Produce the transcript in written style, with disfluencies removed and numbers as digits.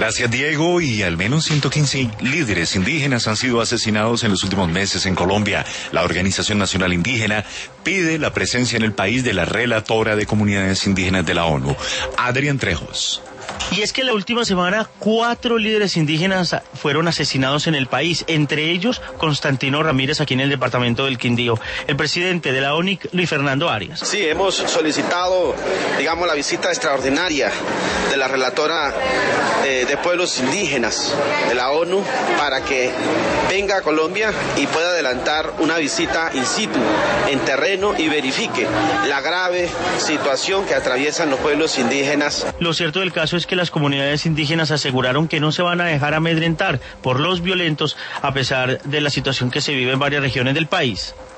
Gracias, Diego. Y al menos 115 líderes indígenas han sido asesinados en los últimos meses en Colombia. La Organización Nacional Indígena pide la presencia en el país de la relatora de comunidades indígenas de la ONU, Adrián Trejos. Y es que la última semana 4 líderes indígenas fueron asesinados en el país, entre ellos Constantino Ramírez aquí en el departamento del Quindío. El presidente de la ONIC, Luis Fernando Arias. Sí, hemos solicitado, la visita extraordinaria de la relatora de pueblos indígenas de la ONU para que venga a Colombia y pueda adelantar una visita in situ, en terreno, y verifique la grave situación que atraviesan los pueblos indígenas. Lo cierto del caso es que las comunidades indígenas aseguraron que no se van a dejar amedrentar por los violentos a pesar de la situación que se vive en varias regiones del país.